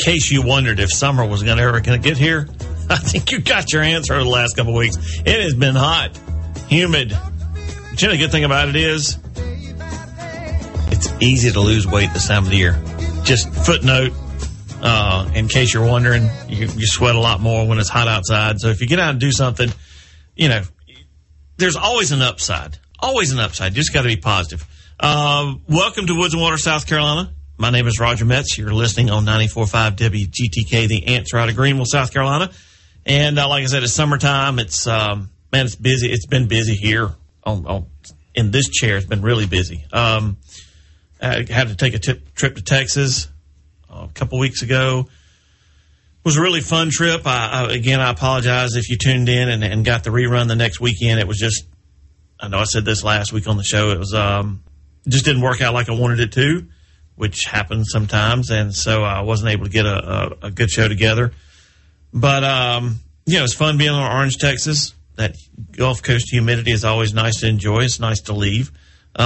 case you wondered if summer was ever going to get here, I think you got your answer over the last couple of weeks. It has been hot, humid. But you know, the good thing about it is it's easy to lose weight this time of the year. Just footnote, in case you're wondering, you sweat a lot more when it's hot outside. So if you get out and do something, you know, there's always an upside. Always an upside. You just got to be positive. Welcome to Woods and Water, South Carolina. My name is Roger Metz. You're listening on 94.5 WGTK, the answer out of Greenville, South Carolina. And like I said, it's summertime. It's it's busy. It's been busy here in this chair. It's been really busy. I had to take a trip to Texas a couple weeks ago. It was a really fun trip. I apologize if you tuned in and got the rerun the next weekend. It was just, I know I said this last week on the show. It was just didn't work out like I wanted it to, which happens sometimes. And so I wasn't able to get a good show together. But, it's fun being on Orange, Texas. That Gulf Coast humidity is always nice to enjoy. It's nice to leave.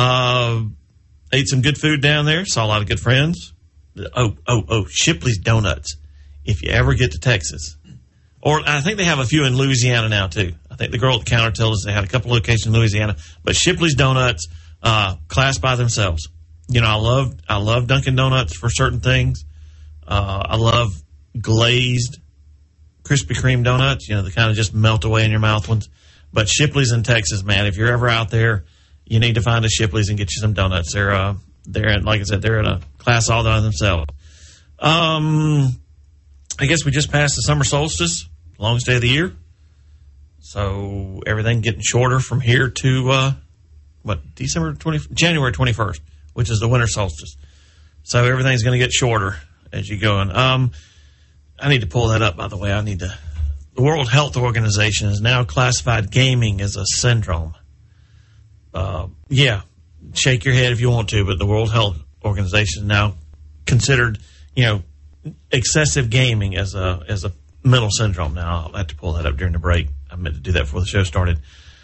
Ate some good food down there. Saw a lot of good friends. Shipley's Donuts. If you ever get to Texas. Or I think they have a few in Louisiana now, too. I think the girl at the counter told us they had a couple locations in Louisiana. But Shipley's Donuts, class by themselves. You know, I love Dunkin' Donuts for certain things. I love glazed Krispy Kreme donuts, you know, the kind of just melt away in your mouth ones. But Shipley's in Texas, man, if you're ever out there, you need to find a Shipley's and get you some donuts. They're like I said, they're in a class all by themselves. I guess we just passed the summer solstice, longest day of the year. So everything getting shorter from here to, January 21st, which is the winter solstice. So everything's going to get shorter as you go on. I need to pull that up, by the way. The World Health Organization has now classified gaming as a syndrome. Shake your head if you want to, but the World Health Organization is now considered, excessive gaming as a mental syndrome. Now, I'll have to pull that up during the break. I meant to do that before the show started.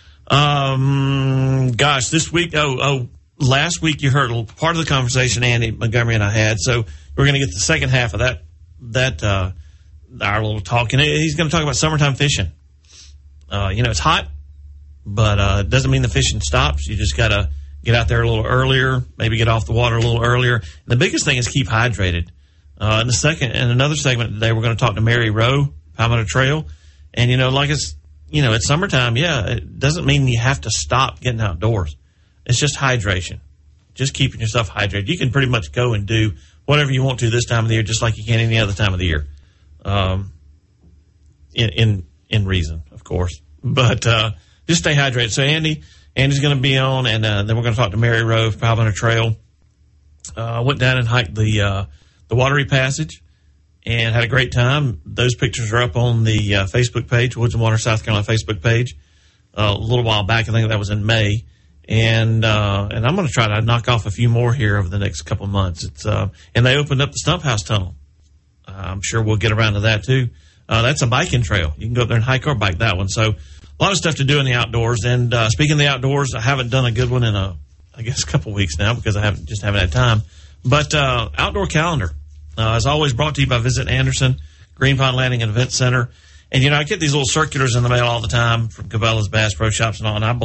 This week, last week you heard part of the conversation Andy Montgomery and I had, so we're going to get the second half of that our little talk, and he's going to talk about summertime fishing. It's hot, but it doesn't mean the fishing stops. You just got to get out there a little earlier, maybe get off the water a little earlier. And the biggest thing is keep hydrated. In another segment today, we're going to talk to Mary Rowe, Palmetto Trail, and it's summertime. Yeah, it doesn't mean you have to stop getting outdoors. It's just hydration, just keeping yourself hydrated. You can pretty much go and do whatever you want to this time of the year, just like you can any other time of the year. In reason, of course, but just stay hydrated. So Andy's going to be on, and then we're going to talk to Mary Rowe, Palmetto Trail. Went down and hiked the Watery Passage and had a great time. Those pictures are up on the Facebook page, Woods and Water South Carolina Facebook page. A little while back, I think that was in May, and I'm going to try to knock off a few more here over the next couple of months. It's and they opened up the Stump House Tunnel. I'm sure we'll get around to that too. That's a biking trail. You can go up there and hike or bike that one. So a lot of stuff to do in the outdoors. And speaking of the outdoors, I haven't done a good one in a couple of weeks now because I haven't had time. But outdoor calendar, as always, brought to you by Visit Anderson, Green Pond Landing and Event Center. And I get these little circulars in the mail all the time from Cabela's, Bass Pro Shops, and all. And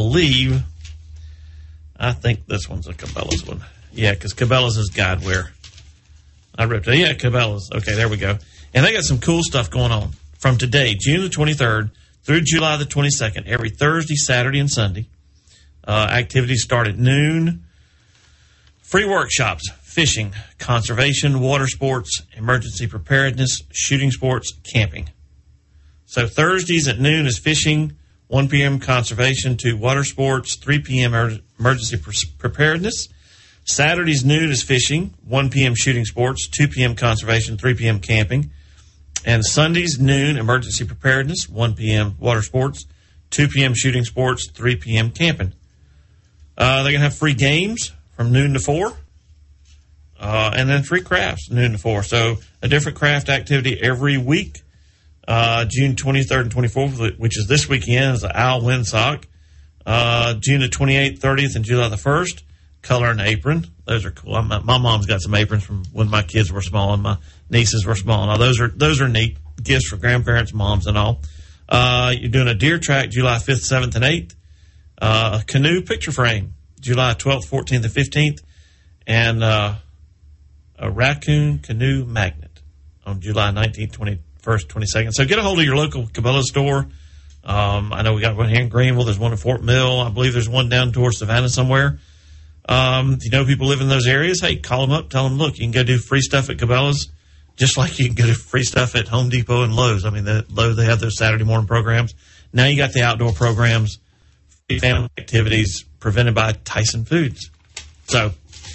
I think this one's a Cabela's one. Yeah, because Cabela's is guideware. I ripped it. Yeah, Cabela's. Okay, there we go. And they got some cool stuff going on from today, June the 23rd, through July the 22nd, every Thursday, Saturday, and Sunday. Activities start at noon. Free workshops, fishing, conservation, water sports, emergency preparedness, shooting sports, camping. So Thursdays at noon is fishing, 1 p.m. conservation, 2 water sports, 3 p.m. emergency preparedness. Saturdays noon is fishing, 1 p.m. shooting sports, 2 p.m. conservation, 3 p.m. camping. And Sundays noon emergency preparedness, 1 p.m. water sports, 2 p.m. shooting sports, 3 p.m. camping. They're going to have free games from noon to 4. And then free crafts, noon to 4. So a different craft activity every week. June 23rd and 24th, which is this weekend, is the Owl Windsock. June the 28th, 30th, and July the 1st, color an apron. Those are cool. My mom's got some aprons from when my kids were small and my nieces were small. Now those are neat gifts for grandparents, moms, and all. You're doing a deer track July 5th, 7th, and 8th. A canoe picture frame July 12th, 14th, and 15th, and a raccoon canoe magnet on July 19th, 21st, 22nd. So get a hold of your local Cabela store. I know we got one here in Greenville. There's one in Fort Mill. I believe there's one down towards Savannah somewhere. If you know people live in those areas, hey, call them up. Tell them, look, you can go do free stuff at Cabela's, just like you can go do free stuff at Home Depot and Lowe's. I mean, Lowe's, they have those Saturday morning programs. Now you got the outdoor programs, free family activities presented by Tyson Foods. So,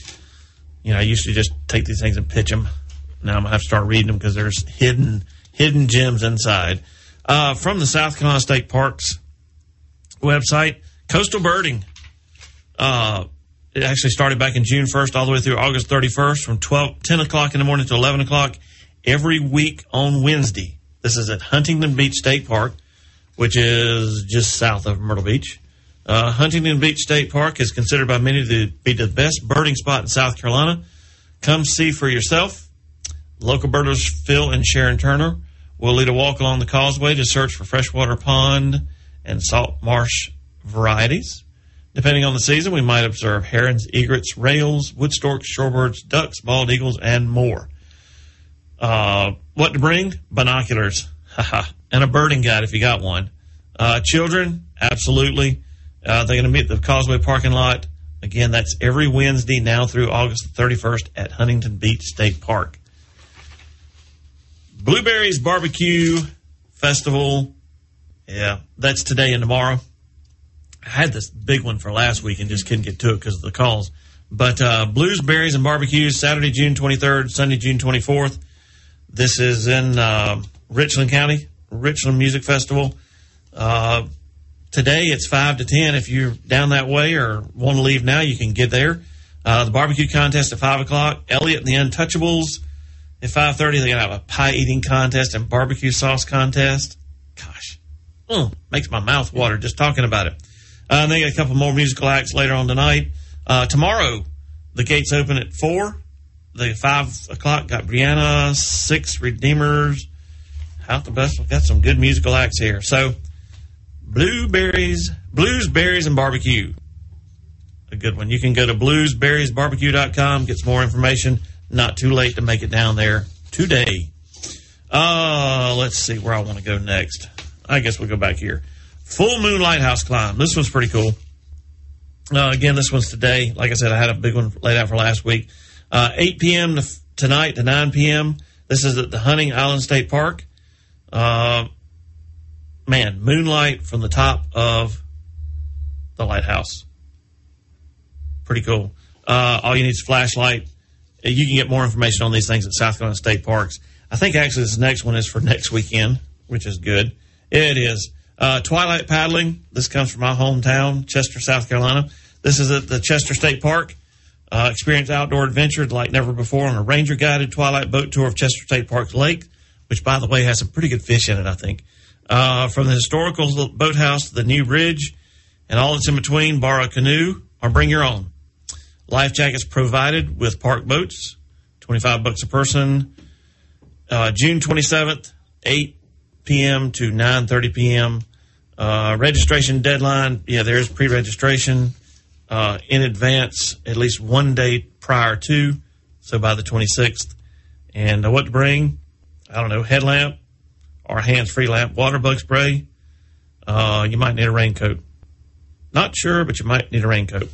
I used to just take these things and pitch them. Now I'm going to have to start reading them because there's hidden gems inside. From the South Carolina State Parks website, coastal birding. It actually started back in June 1st all the way through August 31st from 10 o'clock in the morning to 11 o'clock every week on Wednesday. This is at Huntington Beach State Park, which is just south of Myrtle Beach. Huntington Beach State Park is considered by many to be the best birding spot in South Carolina. Come see for yourself. Local birders Phil and Sharon Turner will lead a walk along the causeway to search for freshwater pond and salt marsh varieties. Depending on the season, we might observe herons, egrets, rails, wood storks, shorebirds, ducks, bald eagles, and more. What to bring? Binoculars. And a birding guide if you got one. Children, absolutely. They're going to meet the Causeway parking lot. Again, that's every Wednesday now through August 31st at Huntington Beach State Park. Blueberries Barbecue Festival. Yeah, that's today and tomorrow. I had this big one for last week and just couldn't get to it because of the calls. But Blues, Berries, and Barbecues, Saturday, June 23rd, Sunday, June 24th. This is in Richland County, Richland Music Festival. Today it's 5 to 10. If you're down that way or want to leave now, you can get there. The barbecue contest at 5 o'clock. Elliot and the Untouchables at 5:30. They're going to have a pie eating contest and barbecue sauce contest. Gosh, makes my mouth water just talking about it. And they got a couple more musical acts later on tonight. Tomorrow, the gates open at 4. The 5 o'clock got Brianna, 6 Redeemers. Out the best. We've got some good musical acts here. So, Blues, Berries, and Barbecue. A good one. You can go to bluesberriesbarbecue.com, get some more information. Not too late to make it down there today. Let's see where I want to go next. I guess we'll go back here. Full Moon Lighthouse Climb. This one's pretty cool. Again, this one's today. Like I said, I had a big one laid out for last week. 8 p.m. tonight to 9 p.m. This is at the Hunting Island State Park. Moonlight from the top of the lighthouse. Pretty cool. All you need is a flashlight. You can get more information on these things at South Carolina State Parks. I think actually this next one is for next weekend, which is good. It is. Twilight paddling. This comes from my hometown, Chester, South Carolina. This is at the Chester State Park. Experience outdoor adventure like never before on a ranger-guided twilight boat tour of Chester State Park's lake, which, by the way, has some pretty good fish in it, I think. From the historical boathouse to the new bridge and all that's in between, borrow a canoe or bring your own. Life jackets provided with park boats, $25 a person. June 27th, 8 p.m. to 9:30 p.m. Registration deadline, there's pre-registration in advance, at least 1 day prior to, so by the 26th. And what to bring? I don't know, headlamp or hands-free lamp, water bug spray. You might need a raincoat. Not sure, but you might need a raincoat.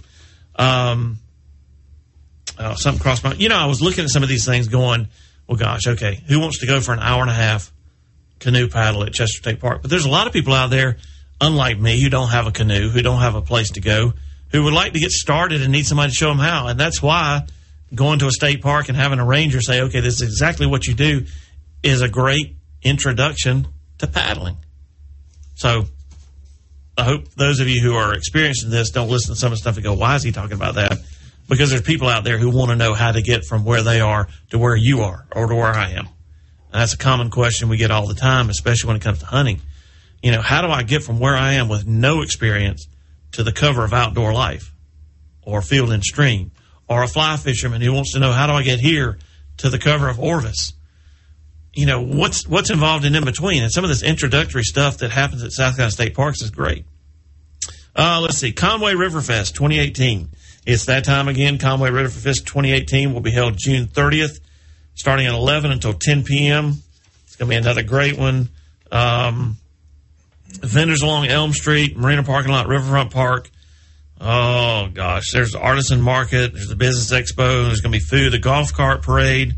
Something crossed my... I was looking at some of these things going, well, gosh, okay, who wants to go for an hour and a half canoe paddle at Chester State Park? But there's a lot of people out there, unlike me, who don't have a canoe, who don't have a place to go, who would like to get started and need somebody to show them how. And that's why going to a state park and having a ranger say, okay, this is exactly what you do, is a great introduction to paddling. So I hope those of you who are experiencing this don't listen to some of the stuff and go, why is he talking about that? Because there's people out there who want to know how to get from where they are to where you are or to where I am. And that's a common question we get all the time, especially when it comes to hunting. How do I get from where I am with no experience to the cover of outdoor life or Field and Stream, or a fly fisherman who wants to know, how do I get here to the cover of Orvis? You know, what's involved in between. And some of this introductory stuff that happens at South Carolina State Parks is great. Let's see. Conway Riverfest 2018. It's that time again. Conway Riverfest 2018 will be held June 30th, starting at 11 until 10 p.m. It's going to be another great one. Vendors along Elm Street, Marina Parking Lot, Riverfront Park. Oh, gosh. There's the Artisan Market. There's the Business Expo. There's going to be food, the golf cart parade.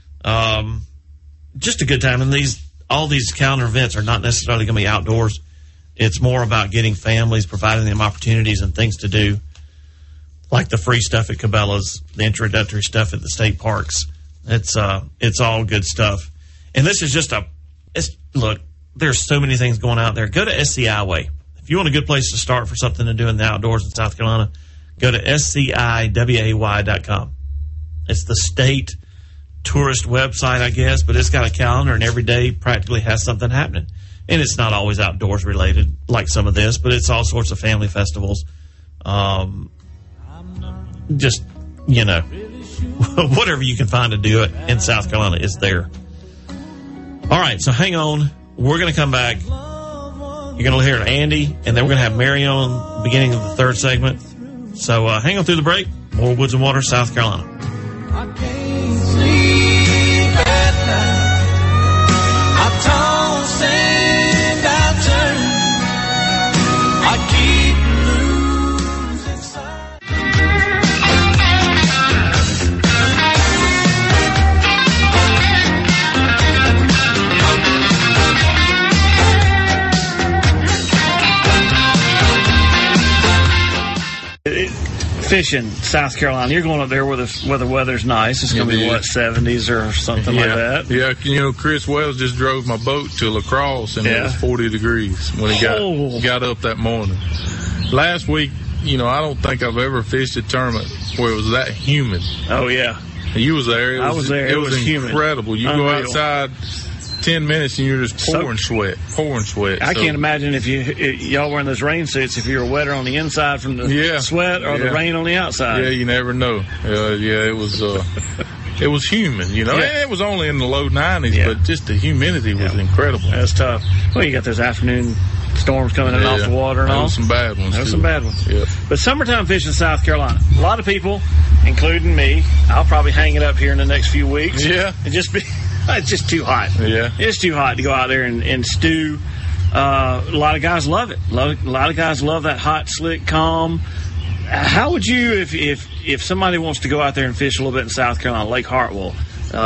Just a good time. And all these calendar events are not necessarily going to be outdoors. It's more about getting families, providing them opportunities and things to do, like the free stuff at Cabela's, the introductory stuff at the state parks. It's all good stuff. And this is just look, there's so many things going out there. Go to SCI Way. If you want a good place to start for something to do in the outdoors in South Carolina, go to SCIWAY.com. It's the state tourist website, I guess, but it's got a calendar, and every day practically has something happening. And it's not always outdoors related like some of this, but it's all sorts of family festivals. Just, you know, whatever you can find to do it in South Carolina is there. All right, so hang on. We're going to come back. You're going to hear Andy, and then we're going to have Mary on beginning of the third segment. So hang on through the break. More Woods and Water, South Carolina. I can't sleep at night. I toss and I turn. I keep losing sight. Fishing, South Carolina. You're going up there where the weather's nice. It's going to be, 70s or something like that? Yeah, you know, Chris Wells just drove my boat to La Crosse, and it was 40 degrees when he got up that morning. Last week, you know, I don't think I've ever fished a tournament where it was that humid. Oh, yeah. You was there. I was there. It was incredible. Humid. You go outside 10 minutes and you're just pouring sweat. I can't imagine if y'all wearing those rain suits, if you were wetter on the inside from the sweat or the rain on the outside. Yeah, you never know. It was humid, you know. It was only in the low 90s, but just the humidity was incredible. That's tough. Well, you got those afternoon storms coming in off the water and all. Some bad ones. There were some bad ones. Yeah. But summertime fishing in South Carolina, a lot of people, including me, I'll probably hang it up here in the next few weeks. Yeah. And just be... It's just too hot. Yeah. It's too hot to go out there and stew. A lot of guys love it. A lot of guys love that hot, slick, calm. How would you, if somebody wants to go out there and fish a little bit in South Carolina, Lake Hartwell,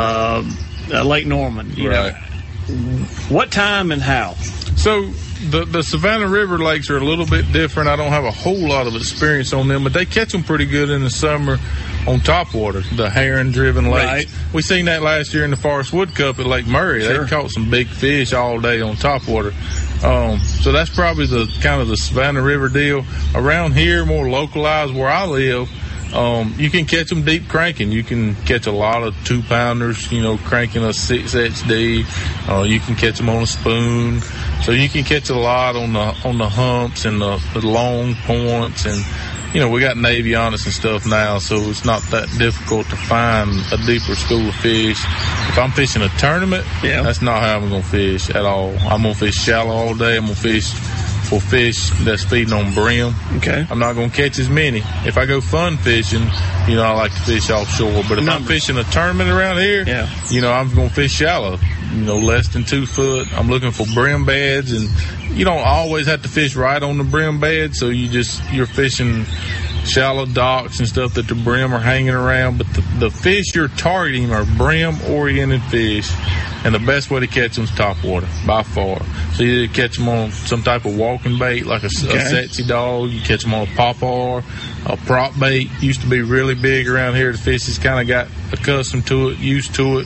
Lake Norman, you know, what time and how? So the Savannah River lakes are a little bit different. I don't have a whole lot of experience on them, but they catch them pretty good in the summer on topwater, the herring-driven lakes. Right. We seen that last year in the Forest Wood Cup at Lake Murray. Sure. They caught some big fish all day on topwater. So that's probably the kind of the Savannah River deal. Around here, more localized where I live, you can catch them deep cranking. You can catch a lot of 2-pounders, you know, cranking a 6 HD. You can catch them on a spoon. So you can catch a lot on the humps and the long points. And, you know, we got Navy on us and stuff now, so it's not that difficult to find a deeper school of fish. If I'm fishing a tournament, that's not how I'm going to fish at all. I'm going to fish shallow all day. I'm going to fish for fish that's feeding on brim. Okay. I'm not going to catch as many. If I go fun fishing, you know, I like to fish offshore. But if I'm fishing a tournament around here, you know, I'm going to fish shallow, you know, less than 2 foot. I'm looking for brim beds, and you don't always have to fish right on the brim bed, so you're fishing shallow docks and stuff that the brim are hanging around. But the fish you're targeting are brim-oriented fish, and the best way to catch them is topwater, by far. So you either catch them on some type of walking bait, like a sexy dog. You catch them on a popper, a prop bait. Used to be really big around here. The fish has kind of got accustomed to it, used to it.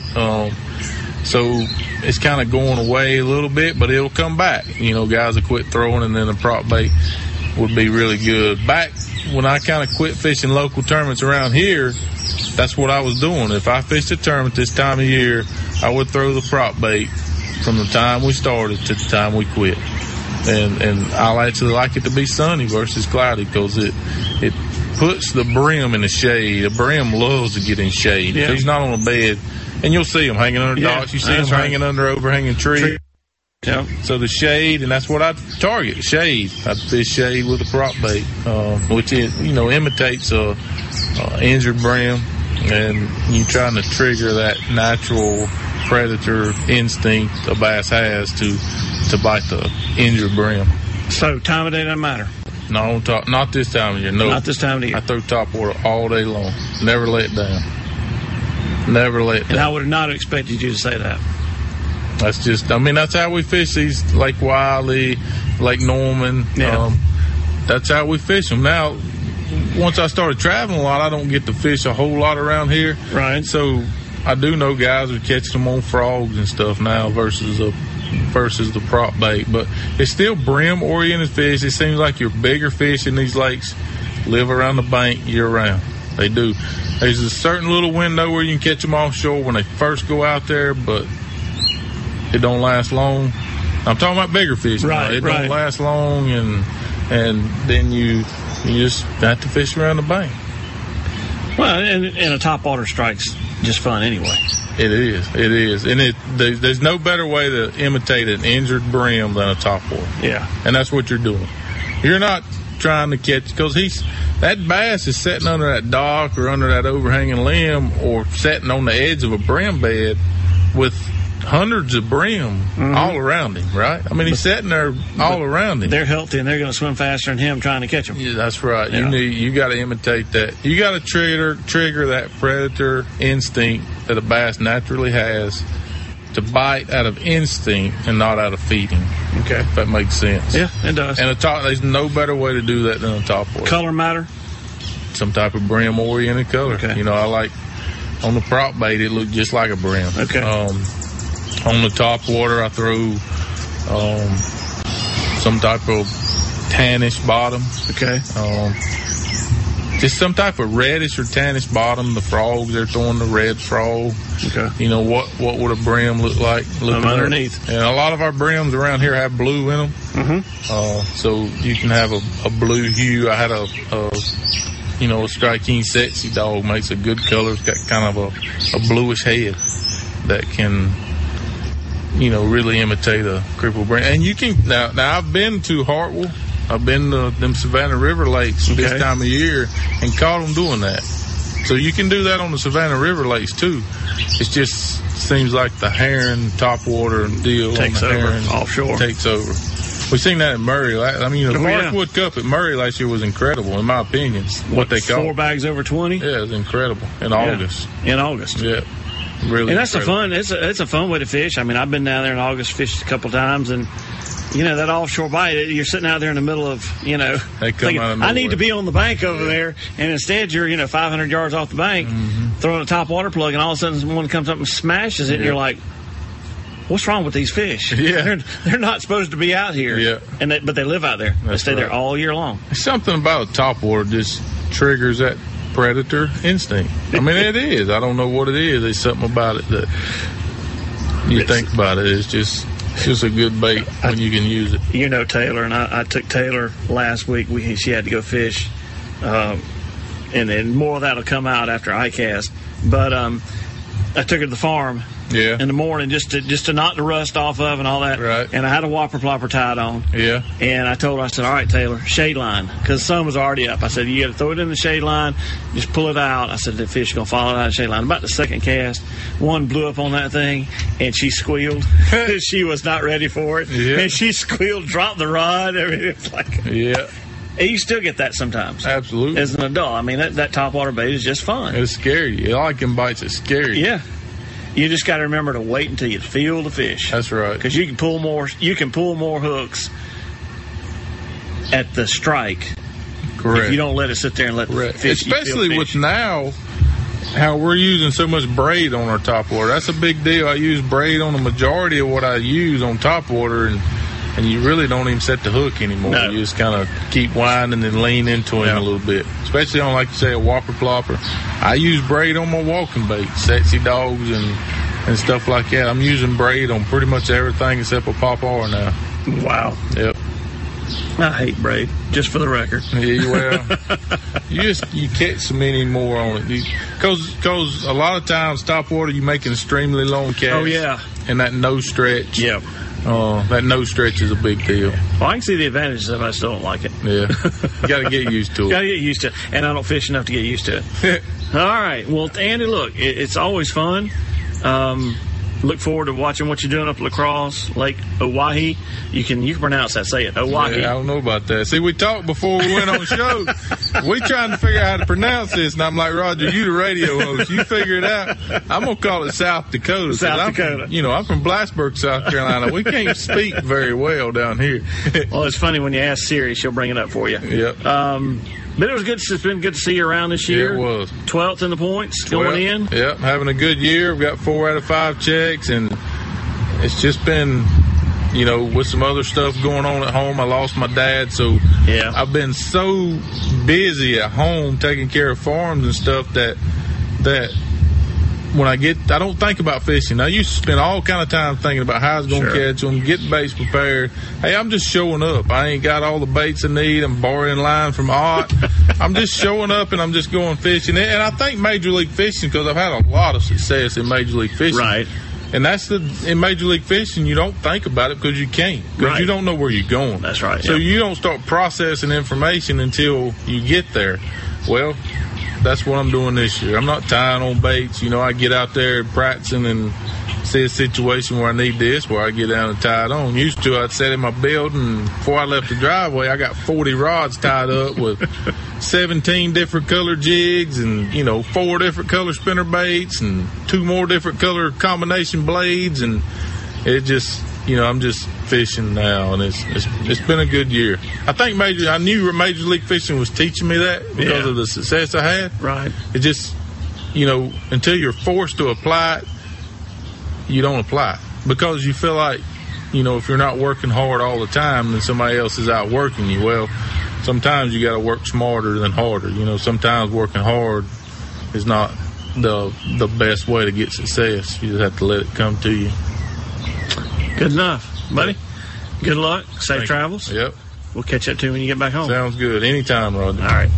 So it's kind of going away a little bit, but it'll come back. You know, guys will quit throwing, and then the prop bait would be really good. Back when I kind of quit fishing local tournaments around here, that's what I was doing. If I fished a tournament this time of year, I would throw the prop bait from the time we started to the time we quit. And I'll actually like it to be sunny versus cloudy because it puts the brim in the shade. The brim loves to get in shade. Yeah. If he's not on a bed, and you'll see him hanging under docks. You see him hanging under overhanging trees. Yeah. So the shade, and that's what I target, shade. I fish shade with a prop bait, which imitates a injured brim, and you're trying to trigger that natural predator instinct a bass has to bite the injured brim. So time of day doesn't matter. No, not this time of year. No, not this time of year. I throw top water all day long. Never let it down. Never let it down. And I would not have expected you to say that. That's how we fish these Lake Wiley, Lake Norman. Yeah. That's how we fish them. Now, once I started traveling a lot, I don't get to fish a whole lot around here. Right. So I do know guys are catching them on frogs and stuff now versus the prop bait. But it's still brim-oriented fish. It seems like your bigger fish in these lakes live around the bank year-round. They do. There's a certain little window where you can catch them offshore when they first go out there, but it don't last long. I'm talking about bigger fish. Right, It don't last long, and then you just have to fish around the bank. Well, and a topwater strike's just fun anyway. It is. And there's no better way to imitate an injured brim than a topwater. Yeah. And that's what you're doing. You're not trying to catch, because that bass is sitting under that dock or under that overhanging limb or sitting on the edge of a brim bed with hundreds of brim all around him, right? I mean, he's sitting there all around him. They're healthy and they're going to swim faster than him trying to catch them. Yeah, that's right. Yeah. You got to imitate that. You got to trigger that predator instinct that a bass naturally has to bite out of instinct and not out of feeding. Okay, if that makes sense. Yeah, it does. And there's no better way to do that than a topwater. Color matter? Some type of brim-oriented color. Okay. I like on the prop bait, it looked just like a brim. Okay. On the top water, I throw some type of tannish bottom. Okay. Just some type of reddish or tannish bottom. The frogs, they're throwing the red frog. Okay. What would a brim look like? Underneath. And a lot of our brims around here have blue in them. Mm-hmm. So you can have a blue hue. I had a Strike King Sexy Dog makes a good color. It's got kind of a bluish head that can really imitate a crippled brim. And you can now I've been to Hartwell. I've been to them Savannah River lakes this time of year and caught them doing that. So you can do that on the Savannah River lakes too. It just seems like the herring topwater deal takes on the over herring offshore. Takes over. We've seen that in Murray. The Marshwood Cup at Murray last year was incredible, in my opinion. What they caught. 4 bags over 20? Yeah, it was incredible. In August. In August. Yeah. Really. And that's it's a fun way to fish. I mean, I've been down there in August, fished a couple times, and that offshore bite, you're sitting out there in the middle of, thinking, I need to be on the bank over there, and instead you're, 500 yards off the bank, throwing a top water plug, and all of a sudden one comes up and smashes it, and you're like, what's wrong with these fish? Yeah. They're not supposed to be out here. Yeah. But they live out there. They stay there all year long. Something about a topwater just triggers that predator instinct. I mean, it is. I don't know what it is. There's something about it that you think about it. It's just a good bait when you can use it. Taylor, and I took Taylor last week. She had to go fish, and then more of that will come out after I cast. But I took her to the farm in the morning just to knock the rust off of and all that. Right. And I had a whopper plopper tied on. Yeah. And I told her, I said, all right, Taylor, shade line, because the sun was already up. I said, you got to throw it in the shade line, just pull it out. I said, the fish are going to follow it out of the shade line. About the second cast, one blew up on that thing, and she squealed. She was not ready for it. Yeah. And she squealed, dropped the rod. I mean, it was like... Yeah. You still get that sometimes. Absolutely. As an adult. I mean, that topwater bait is just fun. It's scary. I like them bites that scary. Yeah. You just got to remember to wait until you feel the fish. That's right. Because you can pull more hooks at the strike. Correct. If you don't let it sit there and let the fish. Especially with now how we're using so much braid on our topwater. That's a big deal. I use braid on the majority of what I use on topwater, and you really don't even set the hook anymore. No. You just kind of keep winding and lean into him a little bit. Especially on, like you say, a whopper plopper. I use braid on my walking bait, Sexy Dogs and stuff like that. I'm using braid on pretty much everything except a Pop R now. Wow. Yep. I hate braid, just for the record. Yeah, well, you catch so many more on it. Because a lot of times, topwater, you make an extremely long cast. Oh, yeah. And that nose stretch. Yep. That nose stretch is a big deal. Well, I can see the advantages of it. I still don't like it. Yeah. You got to get used to it. Got to get used to it. And I don't fish enough to get used to it. All right. Well, Andy, look, it's always fun. Look forward to watching what you're doing up at La Crosse, Lake Oahe. You can pronounce that. Say it, Oahe. Yeah, I don't know about that. See, we talked before we went on the show. We trying to figure out how to pronounce this, and I'm like, Roger, you the radio host. You figure it out. I'm going to call it South Dakota. South Dakota. I'm from Blasburg, South Carolina. We can't speak very well down here. Well, it's funny when you ask Siri, she'll bring it up for you. Yep. But it was good. It's been good to see you around this year. Yeah, it was. 12th in the points going in. Yep, having a good year. We've got 4 out of 5 checks, and it's just been, with some other stuff going on at home. I lost my dad, so yeah. I've been so busy at home taking care of farms and stuff that when I don't think about fishing. I used to spend all kind of time thinking about how I was going to catch them, get baits prepared. Hey, I'm just showing up. I ain't got all the baits I need. I'm borrowing line from Ott. I'm just showing up and I'm just going fishing. And I think Major League Fishing, because I've had a lot of success in Major League Fishing. Right. And in Major League Fishing, you don't think about it because you can't. Because you don't know where you're going. That's right. So you don't start processing information until you get there. Well, that's what I'm doing this year. I'm not tying on baits. I get out there practicing and see a situation where I need this, where I get down and tie it on. Used to, I'd set in my building. Before I left the driveway, I got 40 rods tied up with 17 different color jigs and, 4 different color spinner baits and 2 more different color combination blades. And it just, I'm just fishing now, and it's been a good year. I think I knew Major League Fishing was teaching me that because of the success I had. Right. It just, until you're forced to apply it, you don't apply it. Because you feel like, if you're not working hard all the time, then somebody else is out working you. Well, sometimes you got to work smarter than harder. Sometimes working hard is not the best way to get success. You just have to let it come to you. Good enough, buddy. Good luck. Safe travels. Yep. We'll catch up to you when you get back home. Sounds good. Anytime, Roger. All right.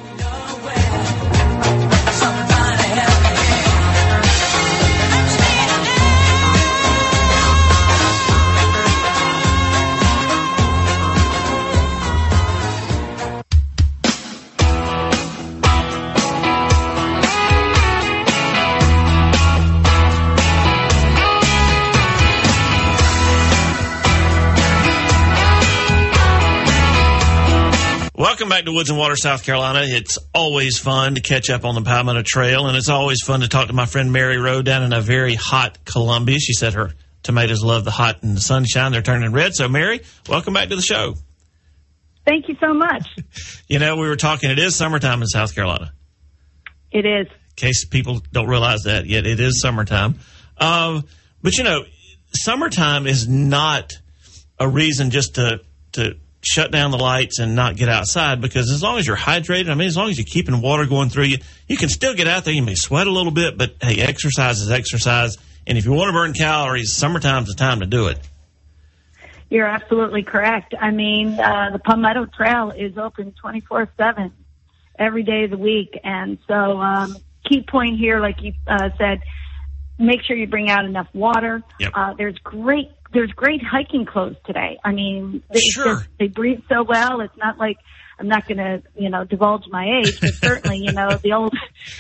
Welcome back to Woods and Water, South Carolina. It's always fun to catch up on the Palmetto Trail, and it's always fun to talk to my friend Mary Rowe down in a very hot Columbia. She said her tomatoes love the hot and the sunshine. They're turning red. So, Mary, welcome back to the show. Thank you so much. We were talking, it is summertime in South Carolina. It is. In case people don't realize that yet, it is summertime. But, summertime is not a reason just to shut down the lights and not get outside, because as long as you're hydrated, as long as you're keeping water going through you, you can still get out there. You may sweat a little bit, but, hey, exercise is exercise. And if you want to burn calories, summertime's the time to do it. You're absolutely correct. The Palmetto Trail is open 24/7 every day of the week. And so key point here, like you said, make sure you bring out enough water. Yep. There's great hiking clothes today. They breathe so well. It's not like, I'm not going to, divulge my age, but certainly, the old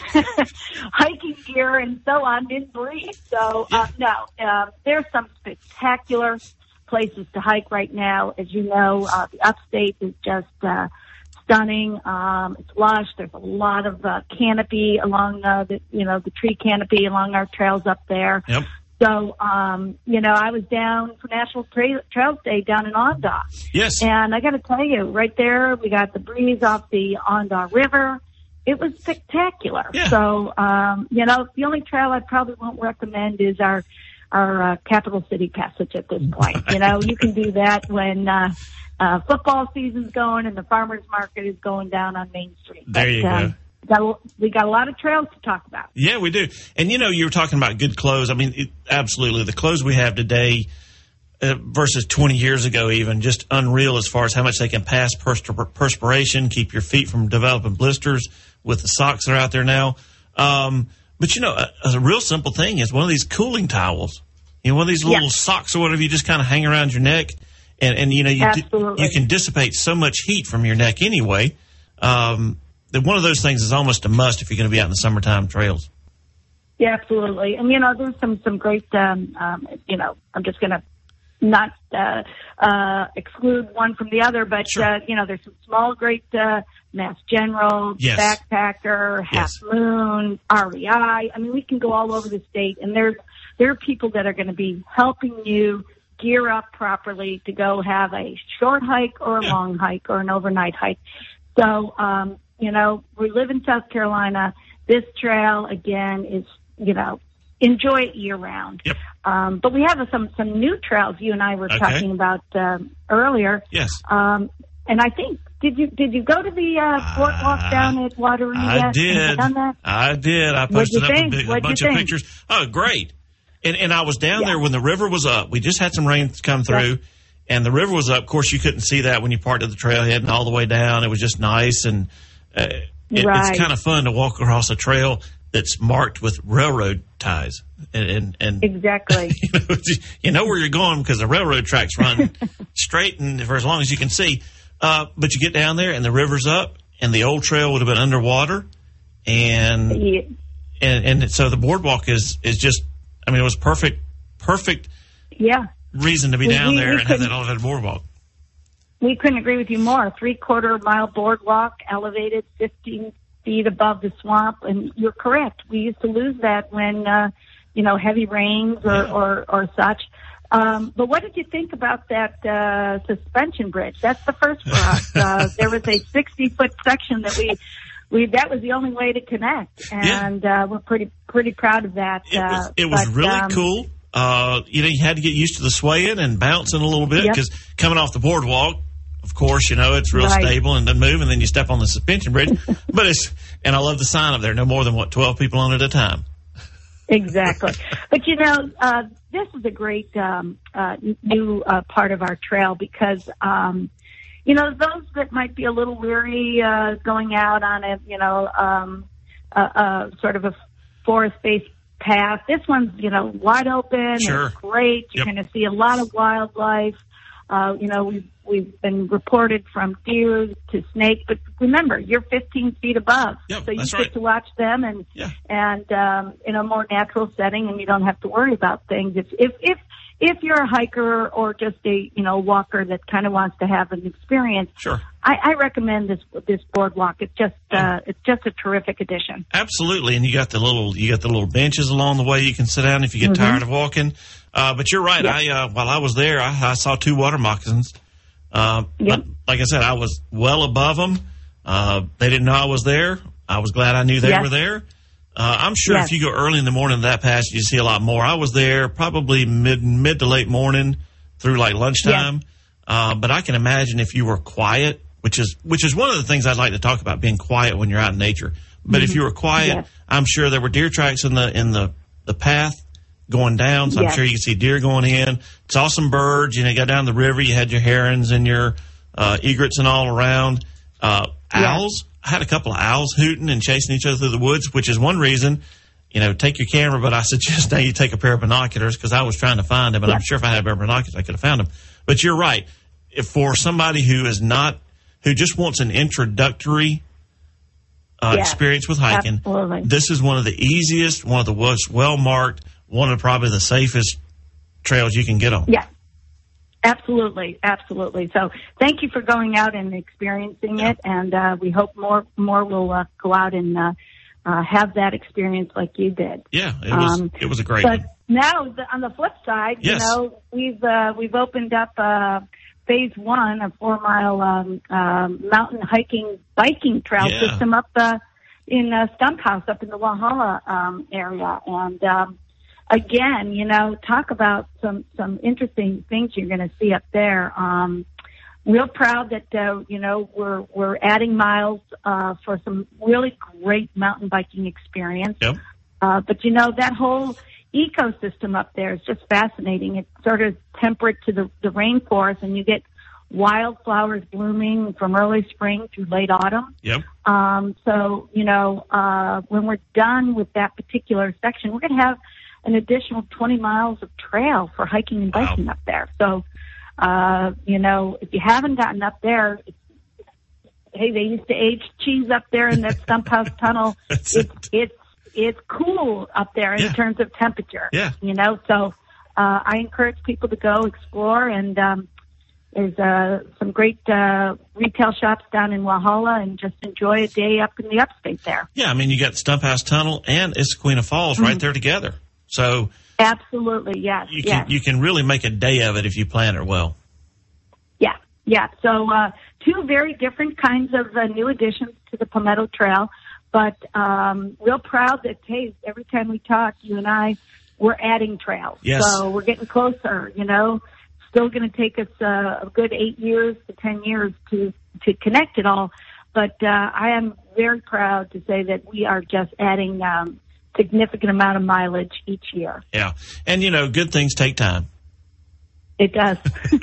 hiking gear and so on didn't breathe. So, there's some spectacular places to hike right now. As you know, the upstate is just stunning. It's lush. There's a lot of canopy along the tree canopy along our trails up there. Yep. So, I was down for National Trails Day down in Ondah. Yes. And I got to tell you, right there, we got the breeze off the Ondah River. It was spectacular. Yeah. So, the only trail I probably won't recommend is our Capital City Passage at this point. You can do that when football season's going and the farmers market is going down on Main Street. There you go. We got a lot of trails to talk about. Yeah, we do. And, you were talking about good clothes. Absolutely. The clothes we have today, versus 20 years ago, even just unreal as far as how much they can pass perspiration, keep your feet from developing blisters with the socks that are out there now. But, a real simple thing is one of these cooling towels, one of these little socks or whatever you just kind of hang around your neck. And you can dissipate so much heat from your neck anyway. That one of those things is almost a must if you're going to be out in the summertime trails. Yeah, absolutely. And, there's some great, I'm just going to not exclude one from the other, but, sure. There's some small, great Mass General, Backpacker, Half Moon, REI. I mean, we can go all over the state, and there are people that are going to be helping you gear up properly to go have a short hike or a long hike or an overnight hike. So, we live in South Carolina. This trail, again, is, enjoy it year round. Yep. But we have some new trails you and I were talking about earlier. Yes. And I think, did you go to the boardwalk down at Wateree? I did. Have you done that? I did. I posted up a bunch of pictures. Oh, great. And I was down there when the river was up. We just had some rain come through, and the river was up. Of course, you couldn't see that when you parked at the trailhead and all the way down. It was just nice, and it's kind of fun to walk across a trail that's marked with railroad ties. And exactly. You know where you're going because the railroad tracks run straight and for as long as you can see. But you get down there, and the river's up, and the old trail would have been underwater, and so the boardwalk is just. I mean, it was perfect reason to be down there and have that elevated boardwalk. We couldn't agree with you more. 3/4 mile boardwalk, elevated 15 feet above the swamp. And you're correct. We used to lose that when, heavy rains or such. But what did you think about that suspension bridge? That's the first for us. There was a 60-foot section that that was the only way to connect, and we're pretty proud of that. It was really cool. You had to get used to the swaying and bouncing a little bit because coming off the boardwalk, of course, it's real stable and doesn't move, and then you step on the suspension bridge. And I love the sign up there: no more than 12 people on at a time. Exactly. But this is a great new part of our trail because. Those that might be a little weary going out on a sort of a forest-based path. This one's, wide open. Sure. It's great. You're going to see a lot of wildlife. We've been reported from deer to snake, but remember, you're 15 feet above, so you get to watch them and in a more natural setting, and you don't have to worry about things. If you're a hiker or just a walker that kind of wants to have an experience, sure, I recommend this boardwalk. It's just a terrific addition. Absolutely, and you got the little benches along the way you can sit down if you get tired of walking. But you're right. While I was there, I saw 2 water moccasins. But like I said, I was well above them. They didn't know I was there. I was glad I knew they were there. I'm sure if you go early in the morning to that passage, you see a lot more. I was there probably mid to late morning through like lunchtime. But I can imagine if you were quiet, which is one of the things I'd like to talk about, being quiet when you're out in nature. But if you were quiet, I'm sure there were deer tracks in the path going down. So I'm sure you could see deer going in. Saw some birds. You got down the river. You had your herons and your egrets and all around. Owls. I had a couple of owls hooting and chasing each other through the woods, which is one reason, take your camera, but I suggest now you take a pair of binoculars because I was trying to find them, and I'm sure if I had a pair of binoculars, I could have found them. But you're right. If for somebody who just wants an introductory experience with hiking, this is one of the easiest, one of the most well-marked, one of probably the safest trails you can get on. Yeah. Absolutely. So thank you for going out and experiencing it, and we hope more will go out and have that experience like you did. Yeah, it was a great but one. Now, on the flip side, we've opened up phase 1, a 4-mile mountain biking trail system up in Stump House up in the Walhalla area, and again, talk about some interesting things you're going to see up there. Real proud that, we're adding miles for some really great mountain biking experience. Yep. But, that whole ecosystem up there is just fascinating. It's sort of temperate to the rainforest, and you get wildflowers blooming from early spring through late autumn. Yep. So, when we're done with that particular section, we're going to have an additional 20 miles of trail for hiking and biking up there. So, if you haven't gotten up there, hey, they used to age cheese up there in that Stump House Tunnel. It's cool up there in terms of temperature. Yeah. So I encourage people to go explore, and there's some great retail shops down in Walhalla, and just enjoy a day up in the upstate there. Yeah, I mean, you got Stump House Tunnel and Issaquena Falls right there together. So absolutely, yes. You can really make a day of it if you plan it well. Yeah. So two very different kinds of new additions to the Palmetto Trail, but real proud that, hey, every time we talk, you and I, we're adding trails. Yes. So we're getting closer, Still going to take us a good 8 years to 10 years to connect it all. But I am very proud to say that we are just adding significant amount of mileage each year. Yeah. And, good things take time. It does.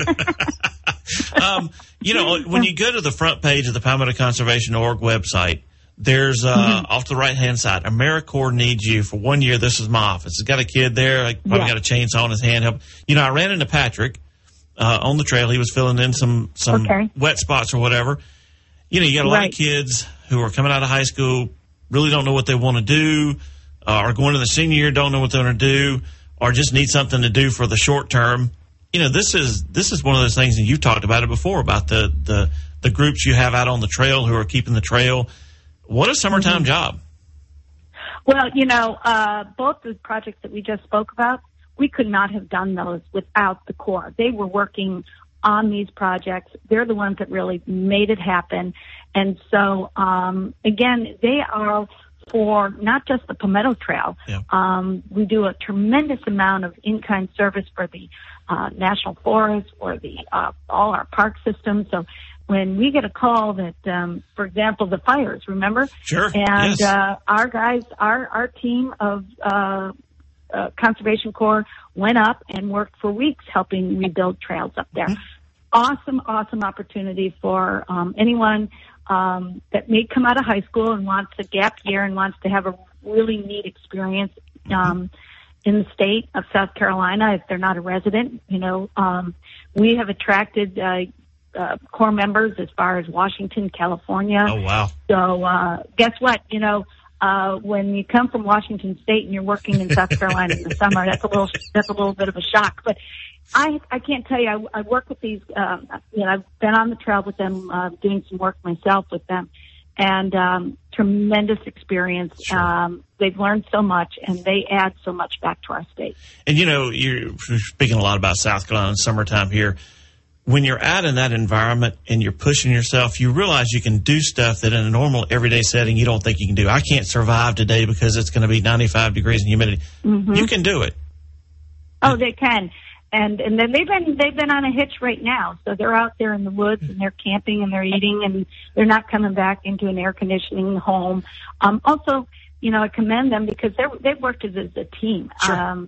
When you go to the front page of the PalmettoConservation.org website, there's off the right-hand side, AmeriCorps needs you for 1 year. This is my office. It's got a kid there. Probably got a chainsaw in his hand. I ran into Patrick on the trail. He was filling in some wet spots or whatever. You got a lot of kids who are coming out of high school, really don't know what they want to do, are going to the senior year, don't know what they're going to do, or just need something to do for the short term. This is one of those things, and you've talked about it before, about the groups you have out on the trail who are keeping the trail. What a summertime job. Well, both the projects that we just spoke about, we could not have done those without the Corps. They were working on these projects. They're the ones that really made it happen. And so, again, they are for not just the Palmetto Trail. Yeah. We do a tremendous amount of in-kind service for the National Forest, or the all our park systems. So when we get a call that, for example, the fires, remember? Sure. And our guys, our team of Conservation Corps went up and worked for weeks helping rebuild trails up there. Awesome opportunity for anyone that may come out of high school and wants a gap year and wants to have a really neat experience in the state of South Carolina if they're not a resident. We have attracted Corps members as far as Washington, California. Oh, wow. So guess what? When you come from Washington State and you're working in South Carolina in the summer, that's a little bit of a shock. But I can't tell you, I work with these, I've been on the trail with them, doing some work myself with them, and tremendous experience. Sure. They've learned so much, and they add so much back to our state. And, you're speaking a lot about South Carolina in summertime here. When you're out in that environment and you're pushing yourself, you realize you can do stuff that in a normal everyday setting you don't think you can do. I can't survive today because it's going to be 95 degrees and humidity. Mm-hmm. You can do it. Oh, they can. And then they've been on a hitch right now. So they're out there in the woods and they're camping and they're eating and they're not coming back into an air conditioning home. Also, I commend them because they've worked as a team. Sure.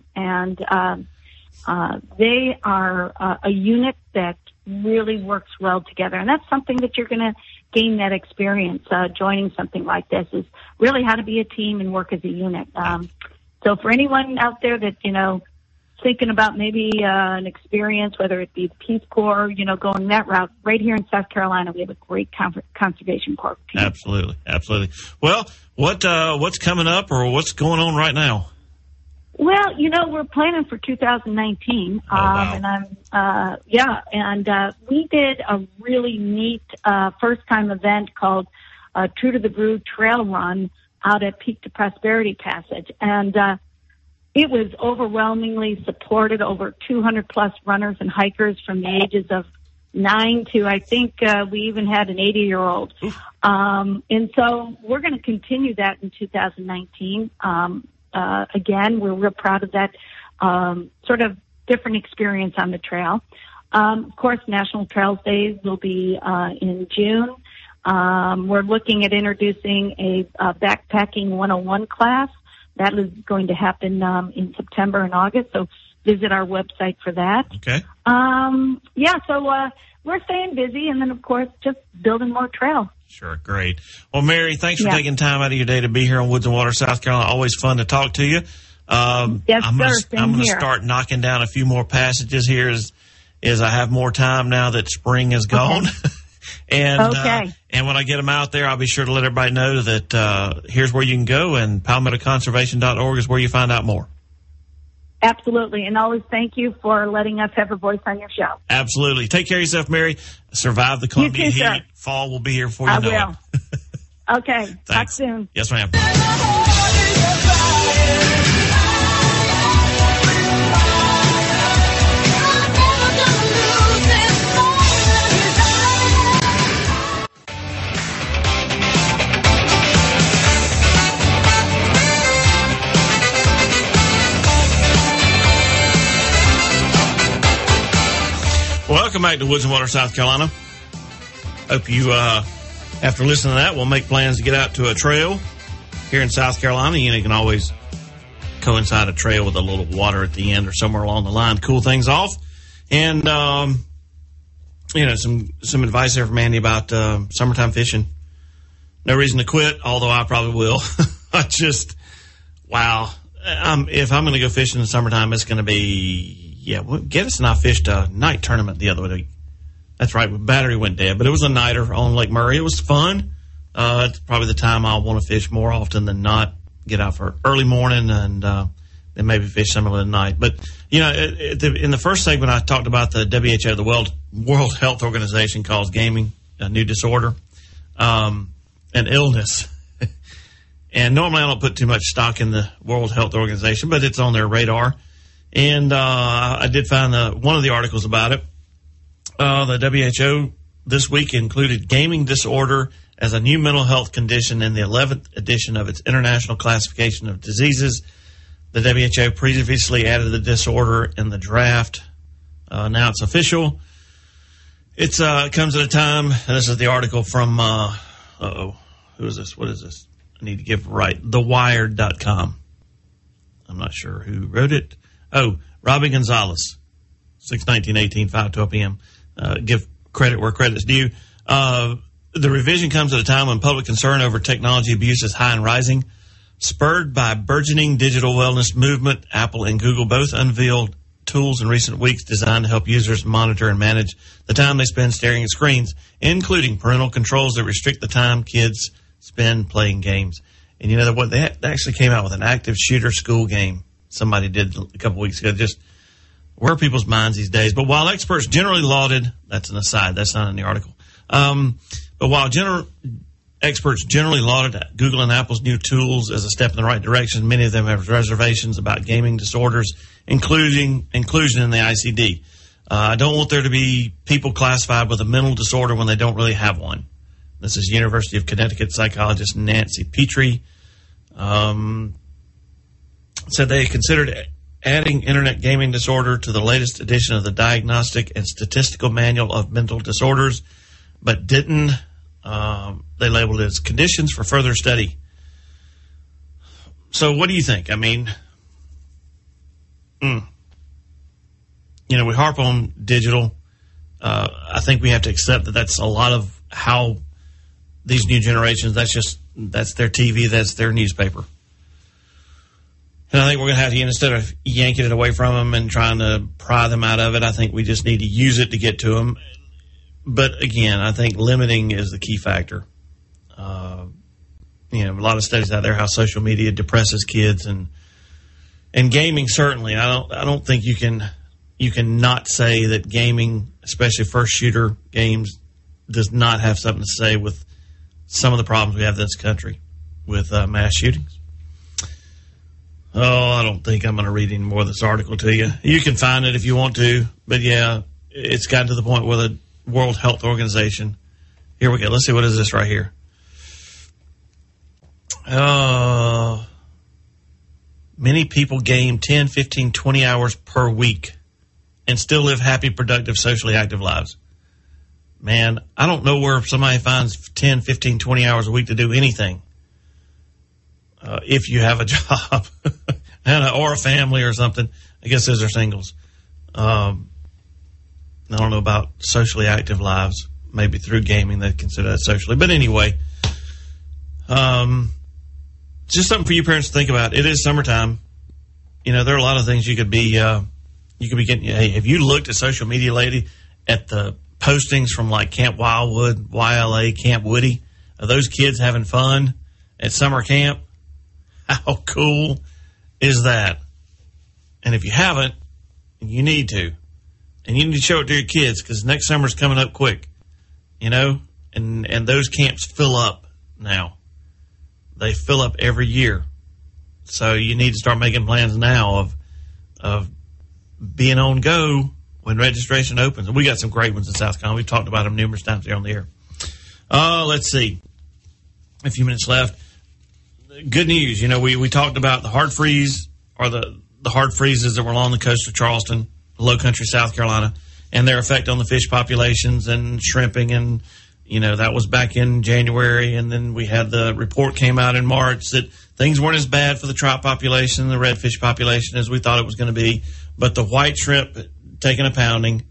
They are a unit that really works well together. And that's something that you're going to gain that experience, joining something like this, is really how to be a team and work as a unit. So for anyone out there that, thinking about maybe an experience, whether it be the Peace Corps, going that route, right here in South Carolina, we have a great Conservation Corps team. Absolutely. Well, what's coming up or what's going on right now? Well, we're planning for 2019. Wow. And we did a really neat first-time event called True to the Groove Trail Run out at Peak to Prosperity Passage. And it was overwhelmingly supported, over 200-plus runners and hikers from the ages of 9 to, I think, we even had an 80-year-old. And so we're going to continue that in 2019. Again, we're real proud of that sort of different experience on the trail. Of course, National Trails Days will be in June. We're looking at introducing a backpacking 101 class that is going to happen in September and August. So visit our website for that. Okay. So we're staying busy, and then, of course, just building more trail. Sure, great. Well, Mary, thanks for taking time out of your day to be here on Woods and Water, South Carolina. Always fun to talk to you. Yes, I'm going to start knocking down a few more passages here as I have more time now that spring is gone. Okay. And when I get them out there, I'll be sure to let everybody know that here's where you can go, and PalmettoConservation.org is where you find out more. Absolutely. And always thank you for letting us have a voice on your show. Absolutely. Take care of yourself, Mary. Survive the Columbia heat. Sir. Fall will be here before you know it. Okay. Talk soon. Yes, ma'am. Welcome back to Woods and Water, South Carolina. Hope you, after listening to that, will make plans to get out to a trail here in South Carolina. You can always coincide a trail with a little water at the end or somewhere along the line to cool things off. And, some advice there from Andy about summertime fishing. No reason to quit, although I probably will. If I'm going to go fishing in the summertime, it's going to be... Geddes and I fished a night tournament the other week. That's right, battery went dead, but it was a nighter on Lake Murray. It was fun. It's probably the time I'll want to fish more often than not. Get out for early morning and then maybe fish some of the night. But, in the first segment, I talked about the WHO, the World Health Organization, calls gaming a new disorder, an illness. And normally I don't put too much stock in the World Health Organization, but it's on their radar. And I did find one of the articles about it. The WHO this week included gaming disorder as a new mental health condition in the 11th edition of its International Classification of Diseases. The WHO previously added the disorder in the draft. Now it's official. It comes at a time, and this is the article from, who is this? What is this? I need to give right. TheWired.com. I'm not sure who wrote it. Oh, Robbie Gonzalez, 6/19/18, 5:12 p.m. Give credit where credit's due. The revision comes at a time when public concern over technology abuse is high and rising. Spurred by burgeoning digital wellness movement, Apple and Google both unveiled tools in recent weeks designed to help users monitor and manage the time they spend staring at screens, including parental controls that restrict the time kids spend playing games. And you know what? They actually came out with an active shooter school game. Somebody did a couple weeks ago. Just where are people's minds these days? But while experts generally lauded, that's an aside, that's not in the article. But while experts generally lauded Google and Apple's new tools as a step in the right direction, many of them have reservations about gaming disorders, including inclusion in the ICD. I don't want there to be people classified with a mental disorder when they don't really have one. This is University of Connecticut psychologist Nancy Petrie. Said they considered adding internet gaming disorder to the latest edition of the Diagnostic and Statistical Manual of Mental Disorders, but didn't. They labeled it as conditions for further study. So what do you think? I mean, we harp on digital. I think we have to accept that that's a lot of how these new generations, that's their TV, that's their newspaper. And I think we're going to have to, instead of yanking it away from them and trying to pry them out of it, I think we just need to use it to get to them. But again, I think limiting is the key factor. A lot of studies out there how social media depresses kids and gaming certainly. I don't think you can not say that gaming, especially first shooter games, does not have something to say with some of the problems we have in this country with mass shootings. Oh, I don't think I'm going to read any more of this article to you. You can find it if you want to. But, yeah, it's gotten to the point where the World Health Organization. Here we go. Let's see. What is this right here? Many people game 10, 15, 20 hours per week and still live happy, productive, socially active lives. Man, I don't know where somebody finds 10, 15, 20 hours a week to do anything. if you have a job or a family or something. I guess those are singles. I don't know about socially active lives. Maybe through gaming they consider that socially. But anyway, just something for you parents to think about. It is summertime. You know, there are a lot of things you could be getting. Hey, have you looked at social media lately at the postings from like Camp Wildwood, YLA, Camp Woody? Are those kids having fun at summer camp? How cool is that? And if you haven't, you need to. And you need to show it to your kids because next summer's coming up quick. You know? And those camps fill up now. They fill up every year. So you need to start making plans now of being on go when registration opens. And we got some great ones in South Carolina. We've talked about them numerous times here on the air. Let's see. A few minutes left. Good news. You know, we talked about the hard freeze or the hard freezes that were along the coast of Charleston, low country South Carolina, and their effect on the fish populations and shrimping. And, you know, that was back in January. And then we had the report came out in March that things weren't as bad for the trout population, the redfish population as we thought it was going to be. But the white shrimp taking a pounding.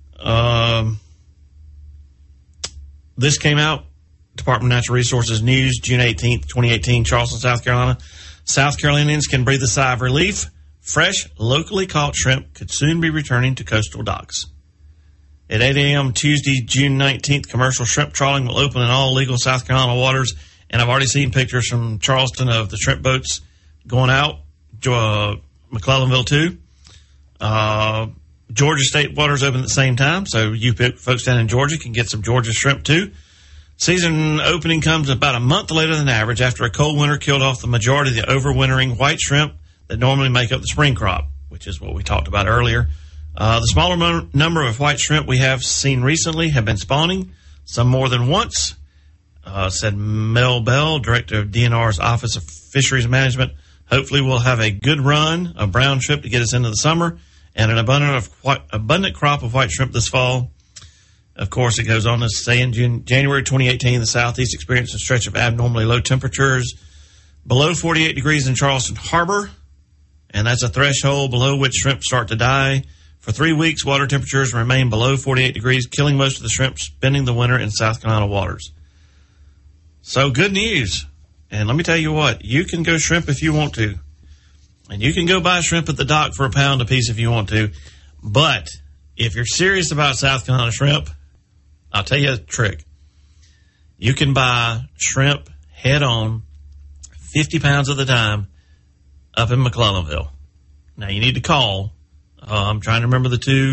This came out. Department of Natural Resources News, June 18th, 2018, Charleston, South Carolina. South Carolinians can breathe a sigh of relief. Fresh, locally caught shrimp could soon be returning to coastal docks. At 8 a.m. Tuesday, June 19th, commercial shrimp trawling will open in all legal South Carolina waters. And I've already seen pictures from Charleston of the shrimp boats going out. McClellanville, too. Georgia State waters open at the same time, so you folks down in Georgia can get some Georgia shrimp, too. Season opening comes about a month later than average after a cold winter killed off the majority of the overwintering white shrimp that normally make up the spring crop, which is what we talked about earlier. The smaller number of white shrimp we have seen recently have been spawning, some more than once, said Mel Bell, director of DNR's Office of Fisheries Management. Hopefully we'll have a good run of brown shrimp to get us into the summer and an abundant crop of white shrimp this fall. Of course, it goes on to say in January 2018, the Southeast experienced a stretch of abnormally low temperatures below 48 degrees in Charleston Harbor, and that's a threshold below which shrimp start to die. For 3 weeks, water temperatures remain below 48 degrees, killing most of the shrimp spending the winter in South Carolina waters. So good news. And let me tell you what, you can go shrimp if you want to. And you can go buy shrimp at the dock for $1 a piece if you want to. But if you're serious about South Carolina shrimp, I'll tell you a trick. You can buy shrimp head on, 50 pounds at the time, up in McClellanville. Now, you need to call. I'm trying to remember the two.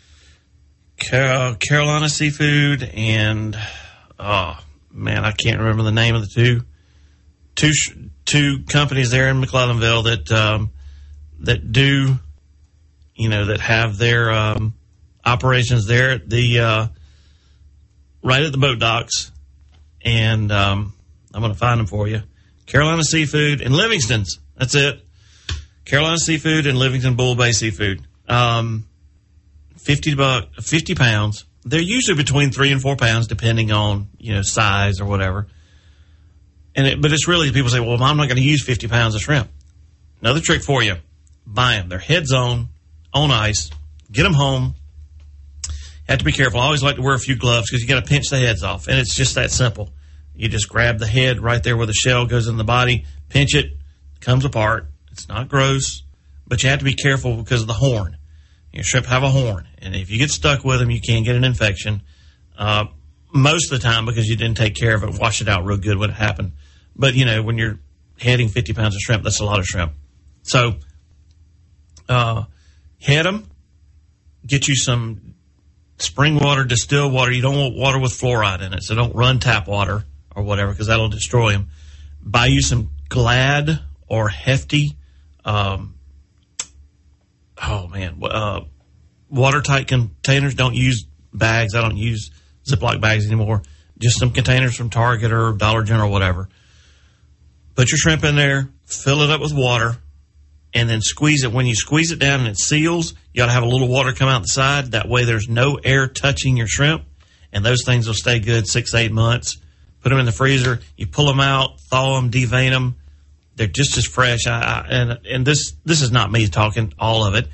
Carolina Seafood and, oh, man, I can't remember the name of the two companies there in McClellanville that do, you know, that have their operations there at the right at the boat docks, and I'm going to find them for you. Carolina Seafood and Livingston's. That's it. Carolina Seafood and Livingston Bull Bay Seafood. 50 pounds. They're usually between 3 and 4 pounds, depending on, you know, size or whatever. But it's really, people say, well, I'm not going to use 50 pounds of shrimp. Another trick for you. Buy them. They're heads on ice. Get them home. Have to be careful. I always like to wear a few gloves because you got to pinch the heads off. And it's just that simple. You just grab the head right there where the shell goes in the body, pinch it, comes apart. It's not gross, but you have to be careful because of the horn. Your shrimp have a horn, and if you get stuck with them, you can get an infection. Most of the time because you didn't take care of it and wash it out real good when it happened. But, you know, when you're heading 50 pounds of shrimp, that's a lot of shrimp. So, head them, get you some spring water, distilled water. You don't want water with fluoride in it, so don't run tap water or whatever because that'll destroy them. Buy you some Glad or Hefty, watertight containers. Don't use bags. I don't use Ziploc bags anymore. Just some containers from Target or Dollar General or whatever. Put your shrimp in there, fill it up with water, and then squeeze it. When you squeeze it down and it seals, you got to have a little water come out the side. That way there's no air touching your shrimp, and those things will stay good 6 to 8 months. Put them in the freezer. You pull them out, thaw them, devein them, They're just as fresh. And this is not me talking, all of it.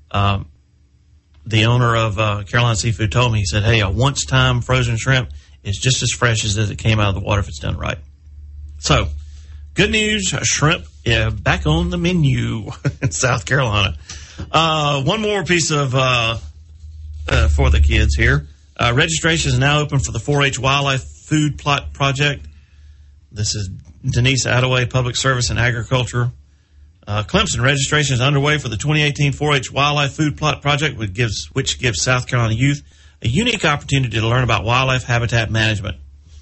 The owner of Carolina Seafood told me, he said, hey, a once-time frozen shrimp is just as fresh as it came out of the water if it's done right. So, good news, shrimp back on the menu in South Carolina. One more piece of for the kids here. Registration is now open for the 4-H Wildlife Food Plot Project. This is Denise Attaway, Public Service and Agriculture. Clemson, registration is underway for the 2018 4-H Wildlife Food Plot Project, which gives South Carolina youth a unique opportunity to learn about wildlife habitat management.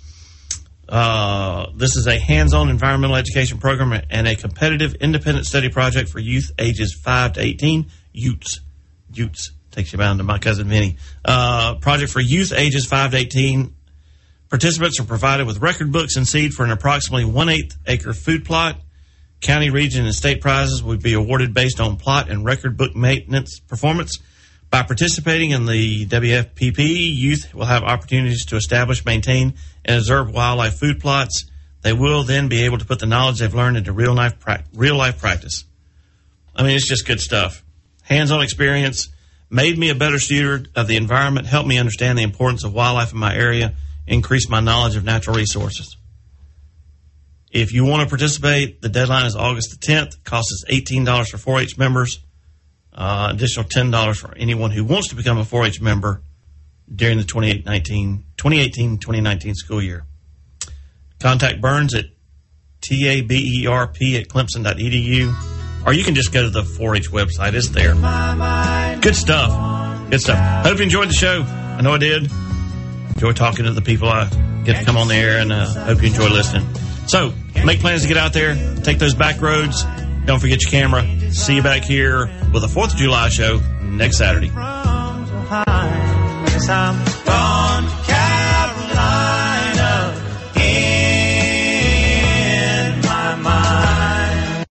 This is a hands-on environmental education program and a competitive independent study project for youth ages 5 to 18. Utes. Takes you down to my cousin Vinny. Project for youth ages 5 to 18. Participants are provided with record books and seed for an approximately 1/8 acre food plot. County, region, and state prizes would be awarded based on plot and record book maintenance performance. By participating in the WFPP, youth will have opportunities to establish, maintain, and observe wildlife food plots. They will then be able to put the knowledge they've learned into real life practice. I mean, it's just good stuff. Hands-on experience made me a better steward of the environment, helped me understand the importance of wildlife in my area, increased my knowledge of natural resources. If you want to participate, the deadline is August the 10th. Cost is $18 for 4-H members. Additional $10 for anyone who wants to become a 4-H member during the 2018-2019 school year. Contact Burns at taberp@clemson.edu, or you can just go to the 4-H website. It's there. Good stuff. Hope you enjoyed the show. I know I did. Enjoy talking to the people I get to come on the air, and hope you enjoy listening. So, make plans to get out there. Take those back roads. Don't forget your camera. See you back here with a 4th of July show next Saturday.